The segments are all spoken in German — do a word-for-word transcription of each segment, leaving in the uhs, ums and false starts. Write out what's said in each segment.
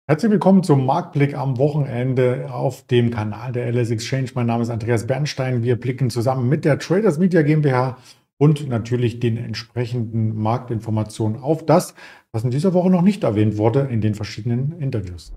Herzlich willkommen zum Marktblick am Wochenende auf dem Kanal der L S Exchange. Mein Name ist Andreas Bernstein. Wir blicken zusammen mit der Traders Media GmbH und natürlich den entsprechenden Marktinformationen auf das, was in dieser Woche noch nicht erwähnt wurde in den verschiedenen Interviews.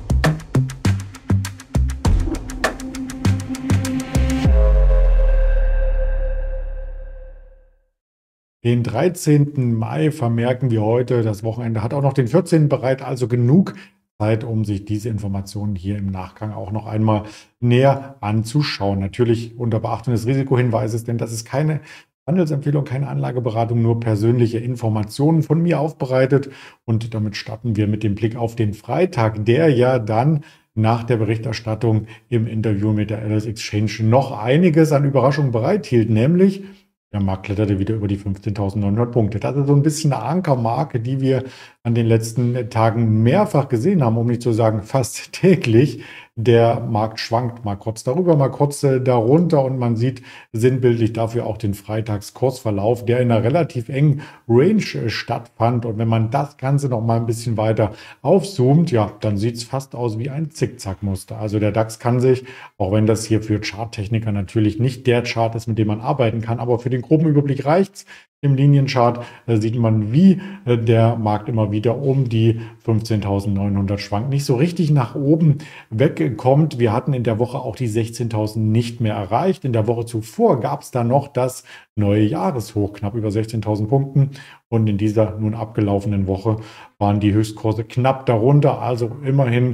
Den dreizehnten Mai vermerken wir heute. Das Wochenende hat auch noch den vierzehnten bereit, also genug Zeit, um sich diese Informationen hier im Nachgang auch noch einmal näher anzuschauen. Natürlich unter Beachtung des Risikohinweises, denn das ist keine Handelsempfehlung, keine Anlageberatung, nur persönliche Informationen von mir aufbereitet. Und damit starten wir mit dem Blick auf den Freitag, der ja dann nach der Berichterstattung im Interview mit der L S Exchange noch einiges an Überraschungen bereithielt, nämlich der Markt kletterte wieder über die fünfzehntausendneunhundert Punkte. Das ist so ein bisschen eine Ankermarke, die wir an den letzten Tagen mehrfach gesehen haben, um nicht zu sagen fast täglich. Der Markt schwankt mal kurz darüber, mal kurz äh, darunter und man sieht sinnbildlich dafür auch den Freitagskursverlauf, der in einer relativ engen Range äh, stattfand. Und wenn man das Ganze noch mal ein bisschen weiter aufzoomt, ja, dann sieht es fast aus wie ein Zickzackmuster. Also der DAX kann sich, auch wenn das hier für Charttechniker natürlich nicht der Chart ist, mit dem man arbeiten kann, aber für den groben Überblick reicht's. Im Linienchart äh, sieht man, wie äh, der Markt immer wieder um die fünfzehntausendneunhundert schwankt, nicht so richtig nach oben wegkommt. Wir hatten in der Woche auch die sechzehntausend nicht mehr erreicht. In der Woche zuvor gab es dann noch das neue Jahreshoch, knapp über sechzehntausend Punkten. Und in dieser nun abgelaufenen Woche waren die Höchstkurse knapp darunter, also immerhin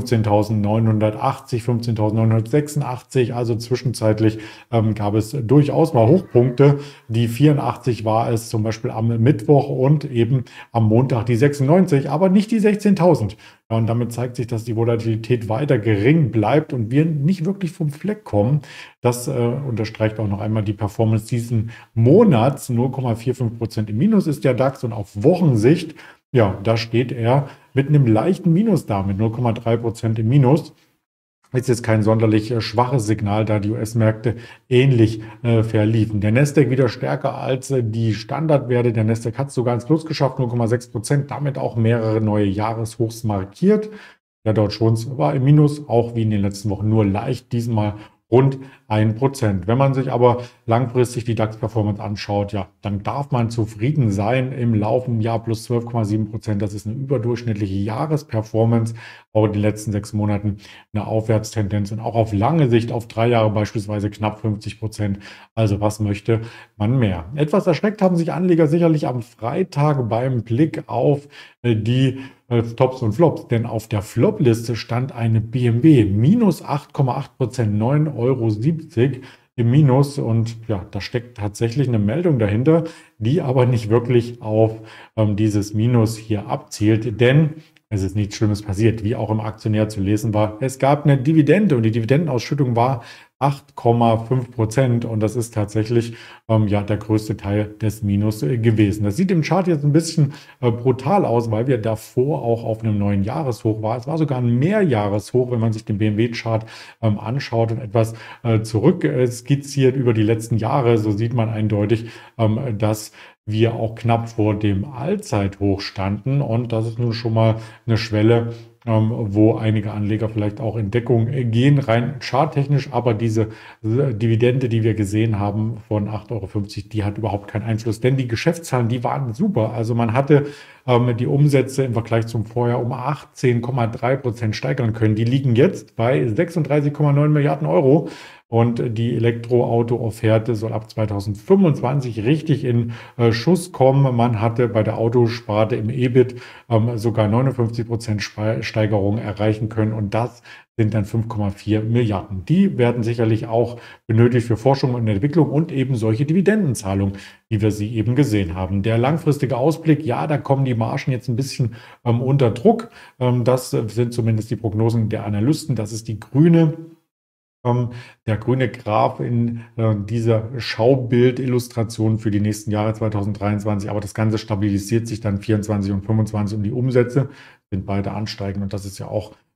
fünfzehntausendneunhundertachtzig, fünfzehntausendneunhundertsechsundachtzig. Also zwischenzeitlich ähm, gab es durchaus mal Hochpunkte. Die vierundachtzig war es zum Beispiel am Mittwoch und eben am Montag die sechsundneunzig, aber nicht die sechzehntausend. Ja, und damit zeigt sich, dass die Volatilität weiter gering bleibt und wir nicht wirklich vom Fleck kommen. Das äh, unterstreicht auch noch einmal die Performance diesen Monats. null Komma fünfundvierzig Prozent im Minus ist der DAX und auf Wochensicht, ja, da steht er mit einem leichten Minus da, mit null Komma drei Prozent im Minus. Ist jetzt kein sonderlich äh, schwaches Signal, da die U S-Märkte ähnlich äh, verliefen. Der Nasdaq wieder stärker als äh, die Standardwerte. Der Nasdaq hat es sogar ins Plus geschafft, null Komma sechs Prozent, damit auch mehrere neue Jahreshochs markiert. Der Dow Jones war im Minus, auch wie in den letzten Wochen, nur leicht, diesmal rund ein Prozent. Wenn man sich aber langfristig die DAX-Performance anschaut, ja, dann darf man zufrieden sein. Im laufenden Jahr plus zwölf Komma sieben Prozent. Das ist eine überdurchschnittliche Jahresperformance. Auch in den letzten sechs Monaten eine Aufwärtstendenz und auch auf lange Sicht, auf drei Jahre beispielsweise knapp fünfzig Prozent. Also was möchte man mehr? Etwas erschreckt haben sich Anleger sicherlich am Freitag beim Blick auf die Tops und Flops, denn auf der Flop-Liste stand eine B M W minus acht Komma acht Prozent, neun Euro siebzig im Minus und ja, da steckt tatsächlich eine Meldung dahinter, die aber nicht wirklich auf ähm, dieses Minus hier abzielt, denn es ist nichts Schlimmes passiert, wie auch im Aktionär zu lesen war. Es gab eine Dividende und die Dividendenausschüttung war acht Komma fünf Prozent und das ist tatsächlich ähm, ja, der größte Teil des Minus äh, gewesen. Das sieht im Chart jetzt ein bisschen äh, brutal aus, weil wir davor auch auf einem neuen Jahreshoch waren. Es war sogar ein Mehrjahreshoch, wenn man sich den B M W-Chart ähm, anschaut und etwas äh, zurück äh, skizziert über die letzten Jahre. So sieht man eindeutig, ähm, dass wir auch knapp vor dem Allzeithoch standen und das ist nun schon mal eine Schwelle, ähm, wo einige Anleger vielleicht auch in Deckung gehen, rein charttechnisch, aber diese äh, Dividende, die wir gesehen haben von acht Euro fünfzig, die hat überhaupt keinen Einfluss, denn die Geschäftszahlen, die waren super. Also man hatte ähm, die Umsätze im Vergleich zum Vorjahr um achtzehn Komma drei Prozent steigern können. Die liegen jetzt bei sechsunddreißig Komma neun Milliarden Euro. Und die Elektroauto-Offerte soll ab zweitausendfünfundzwanzig richtig in äh, Schuss kommen. Man hatte bei der Autosparte im E B I T ähm, sogar neunundfünfzig Prozent Steigerung erreichen können. Und das sind dann fünf Komma vier Milliarden. Die werden sicherlich auch benötigt für Forschung und Entwicklung und eben solche Dividendenzahlungen, wie wir sie eben gesehen haben. Der langfristige Ausblick, ja, da kommen die Margen jetzt ein bisschen ähm, unter Druck. Ähm, das sind zumindest die Prognosen der Analysten. Das ist die grüne Der grüne Graph in äh, dieser Schaubildillustration für die nächsten Jahre zweitausenddreiundzwanzig. Aber das Ganze stabilisiert sich dann vierundzwanzig und fünfundzwanzig und die Umsätze sind beide ansteigend. Und das ist ja auch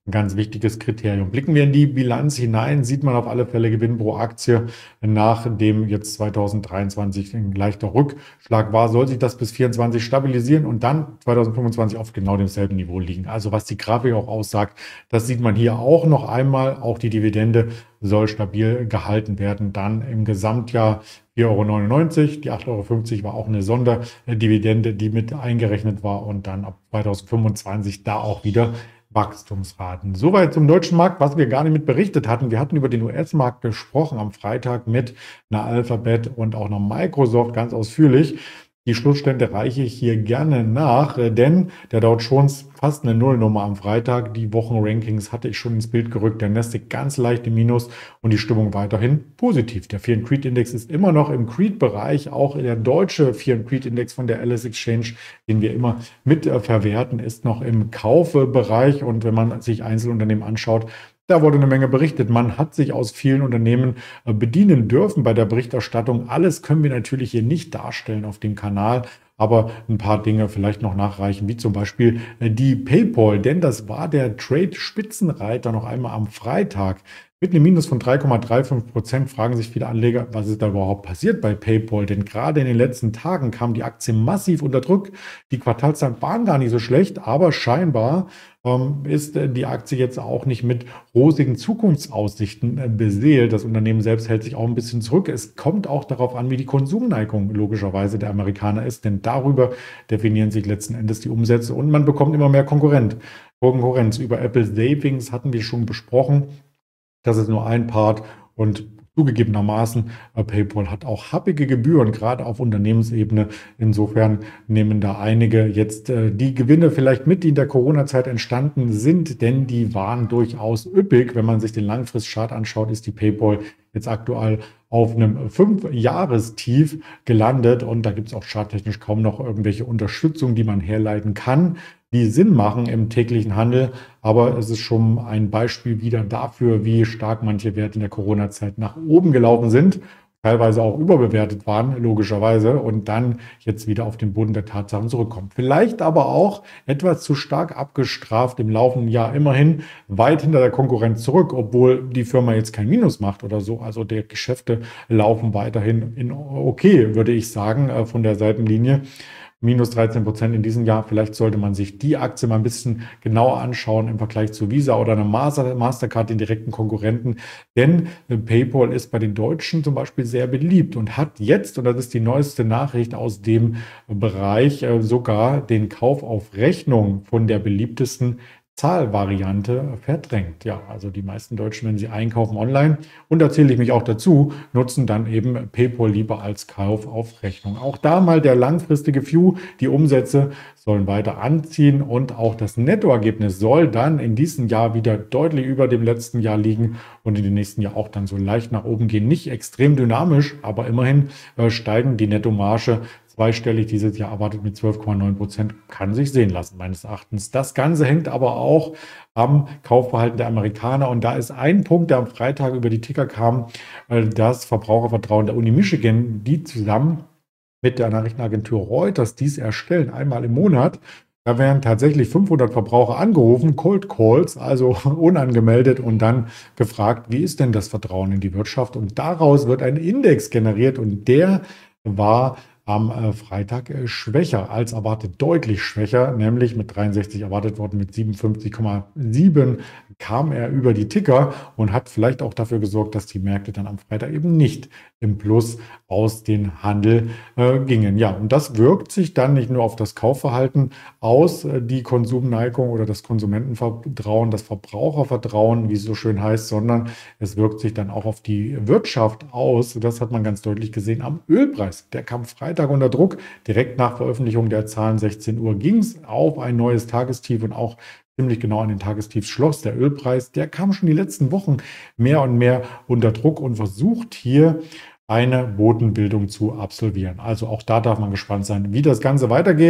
ein ganz wichtiges Kriterium. Blicken wir in die Bilanz hinein, sieht man auf alle Fälle Gewinn pro Aktie. Nachdem jetzt zweitausenddreiundzwanzig ein leichter Rückschlag war, soll sich das bis vierundzwanzig stabilisieren und dann zweitausendfünfundzwanzig auf genau demselben Niveau liegen. Also was die Grafik auch aussagt, das sieht man hier auch noch einmal. Auch die Dividende soll stabil gehalten werden. Dann im Gesamtjahr vier Euro neunundneunzig, die acht Euro fünfzig war auch eine Sonderdividende, die mit eingerechnet war und dann ab zweitausendfünfundzwanzig da auch wieder Wachstumsraten. Soweit zum deutschen Markt, was wir gar nicht mit berichtet hatten. Wir hatten über den U S-Markt gesprochen am Freitag mit einer Alphabet und auch einer Microsoft ganz ausführlich. Die Schlussstände reiche ich hier gerne nach, denn der Dow Jones fast eine Nullnummer am Freitag. Die Wochenrankings hatte ich schon ins Bild gerückt. Der Nasdaq ganz leicht im Minus und die Stimmung weiterhin positiv. Der Fear and Creed Index ist immer noch im Creed-Bereich. Auch der deutsche Fear and Creed Index von der L S Exchange, den wir immer mit verwerten, ist noch im Kaufbereich. Und wenn man sich Einzelunternehmen anschaut, da wurde eine Menge berichtet. Man hat sich aus vielen Unternehmen bedienen dürfen bei der Berichterstattung. Alles können wir natürlich hier nicht darstellen auf dem Kanal, aber ein paar Dinge vielleicht noch nachreichen, wie zum Beispiel die PayPal, denn das war der Trade-Spitzenreiter noch einmal am Freitag. Mit einem Minus von drei Komma fünfunddreißig Prozent fragen sich viele Anleger, was ist da überhaupt passiert bei PayPal? Denn gerade in den letzten Tagen kam die Aktie massiv unter Druck. Die Quartalszahlen waren gar nicht so schlecht, aber scheinbar ähm, ist die Aktie jetzt auch nicht mit rosigen Zukunftsaussichten äh, beseelt. Das Unternehmen selbst hält sich auch ein bisschen zurück. Es kommt auch darauf an, wie die Konsumneigung logischerweise der Amerikaner ist, denn darüber definieren sich letzten Endes die Umsätze und man bekommt immer mehr Konkurrent. Konkurrenz. Über Apple Savings hatten wir schon besprochen. Das ist nur ein Part und zugegebenermaßen, äh, PayPal hat auch happige Gebühren, gerade auf Unternehmensebene. Insofern nehmen da einige jetzt äh, die Gewinne vielleicht mit, die in der Corona-Zeit entstanden sind, denn die waren durchaus üppig. Wenn man sich den Langfristchart anschaut, ist die PayPal jetzt aktuell auf einem fünf-Jahres-Tief gelandet und da gibt es auch charttechnisch kaum noch irgendwelche Unterstützung, die man herleiten kann, die Sinn machen im täglichen Handel. Aber es ist schon ein Beispiel wieder dafür, wie stark manche Werte in der Corona-Zeit nach oben gelaufen sind, teilweise auch überbewertet waren, logischerweise, und dann jetzt wieder auf den Boden der Tatsachen zurückkommen. Vielleicht aber auch etwas zu stark abgestraft im laufenden Jahr, immerhin weit hinter der Konkurrenz zurück, obwohl die Firma jetzt kein Minus macht oder so. Also die Geschäfte laufen weiterhin in okay, würde ich sagen, von der Seitenlinie. Minus dreizehn Prozent in diesem Jahr. Vielleicht sollte man sich die Aktie mal ein bisschen genauer anschauen im Vergleich zu Visa oder einer Master, Mastercard, den direkten Konkurrenten. Denn PayPal ist bei den Deutschen zum Beispiel sehr beliebt und hat jetzt, und das ist die neueste Nachricht aus dem Bereich, sogar den Kauf auf Rechnung von der beliebtesten Zahlvariante verdrängt. Ja, also die meisten Deutschen, wenn sie einkaufen online, und da zähle ich mich auch dazu, nutzen dann eben PayPal lieber als Kauf auf Rechnung. Auch da mal der langfristige View, die Umsätze sollen weiter anziehen und auch das Nettoergebnis soll dann in diesem Jahr wieder deutlich über dem letzten Jahr liegen und in den nächsten Jahr auch dann so leicht nach oben gehen. Nicht extrem dynamisch, aber immerhin äh, steigen die Nettomarge zweistellig dieses Jahr erwartet mit zwölf Komma neun Prozent, kann sich sehen lassen, meines Erachtens. Das Ganze hängt aber auch am Kaufverhalten der Amerikaner. Und da ist ein Punkt, der am Freitag über die Ticker kam, das Verbrauchervertrauen der Uni Michigan, die zusammen mit der Nachrichtenagentur Reuters dies erstellen, einmal im Monat. Da werden tatsächlich fünfhundert Verbraucher angerufen, Cold Calls, also unangemeldet, und dann gefragt, wie ist denn das Vertrauen in die Wirtschaft? Und daraus wird ein Index generiert und der war am äh, Freitag äh, schwächer als erwartet, deutlich schwächer, nämlich mit dreiundsechzig erwartet worden, mit siebenundfünfzig Komma sieben kam er über die Ticker und hat vielleicht auch dafür gesorgt, dass die Märkte dann am Freitag eben nicht im Plus aus dem Handel äh, gingen. Ja, und das wirkt sich dann nicht nur auf das Kaufverhalten aus, äh, die Konsumneigung oder das Konsumentenvertrauen, das Verbrauchervertrauen, wie es so schön heißt, sondern es wirkt sich dann auch auf die Wirtschaft aus. Das hat man ganz deutlich gesehen am Ölpreis. Der kam Freitag unter Druck. Direkt nach Veröffentlichung der Zahlen sechzehn Uhr ging es auf ein neues Tagestief und auch ziemlich genau an den Tagestief schloss. Der Ölpreis, der kam schon die letzten Wochen mehr und mehr unter Druck und versucht hier eine Bodenbildung zu absolvieren. Also auch da darf man gespannt sein, wie das Ganze weitergeht.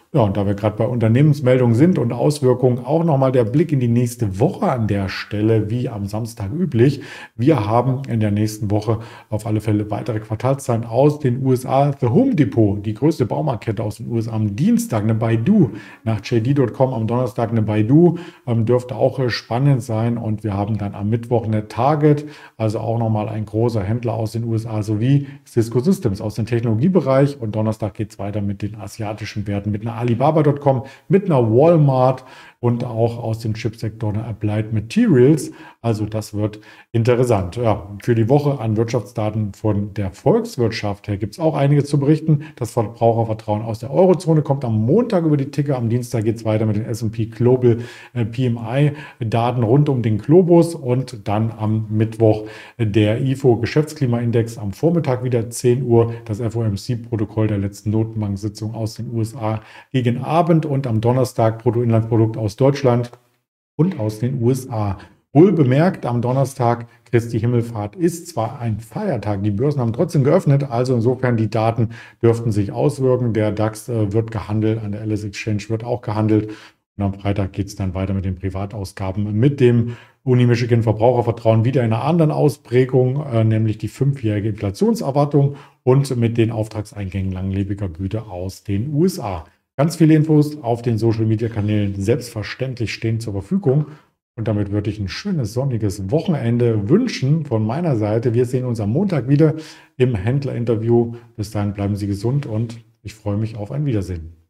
Ja, und da wir gerade bei Unternehmensmeldungen sind und Auswirkungen, auch nochmal der Blick in die nächste Woche an der Stelle, wie am Samstag üblich. Wir haben in der nächsten Woche auf alle Fälle weitere Quartalszahlen aus den U S A. The Home Depot, die größte Baumarktkette aus den U S A, am Dienstag eine Baidu, nach J D Punkt com am Donnerstag eine Baidu, ähm, dürfte auch äh, spannend sein. Und wir haben dann am Mittwoch eine Target, also auch nochmal ein großer Händler aus den U S A, sowie Cisco Systems aus dem Technologiebereich. Und Donnerstag geht es weiter mit den asiatischen Werten, mit einer Alibaba Punkt com, mit einer Walmart und auch aus dem Chipsektor eine Applied Materials. Also das wird interessant. Ja, für die Woche an Wirtschaftsdaten von der Volkswirtschaft her gibt es auch einiges zu berichten. Das Verbrauchervertrauen aus der Eurozone kommt am Montag über die Ticker. Am Dienstag geht es weiter mit den S und P Global äh, P M I-Daten rund um den Globus und dann am Mittwoch der I F O Geschäftsklimaindex am Vormittag wieder zehn Uhr, das F O M C-Protokoll der letzten Notenbank-Sitzung aus den U S A gegen Abend und am Donnerstag Bruttoinlandsprodukt aus Deutschland und aus den U S A. Wohl bemerkt, am Donnerstag Christi Himmelfahrt ist zwar ein Feiertag, die Börsen haben trotzdem geöffnet, also insofern die Daten dürften sich auswirken. Der DAX äh, wird gehandelt, an der L S Exchange wird auch gehandelt und am Freitag geht es dann weiter mit den Privatausgaben, mit dem Uni Michigan Verbrauchervertrauen wieder in einer anderen Ausprägung, äh, nämlich die fünfjährige Inflationserwartung und mit den Auftragseingängen langlebiger Güter aus den U S A. Ganz viele Infos auf den Social-Media-Kanälen selbstverständlich stehen zur Verfügung. Und damit würde ich ein schönes sonniges Wochenende wünschen von meiner Seite. Wir sehen uns am Montag wieder im Händlerinterview. Bis dahin bleiben Sie gesund und ich freue mich auf ein Wiedersehen.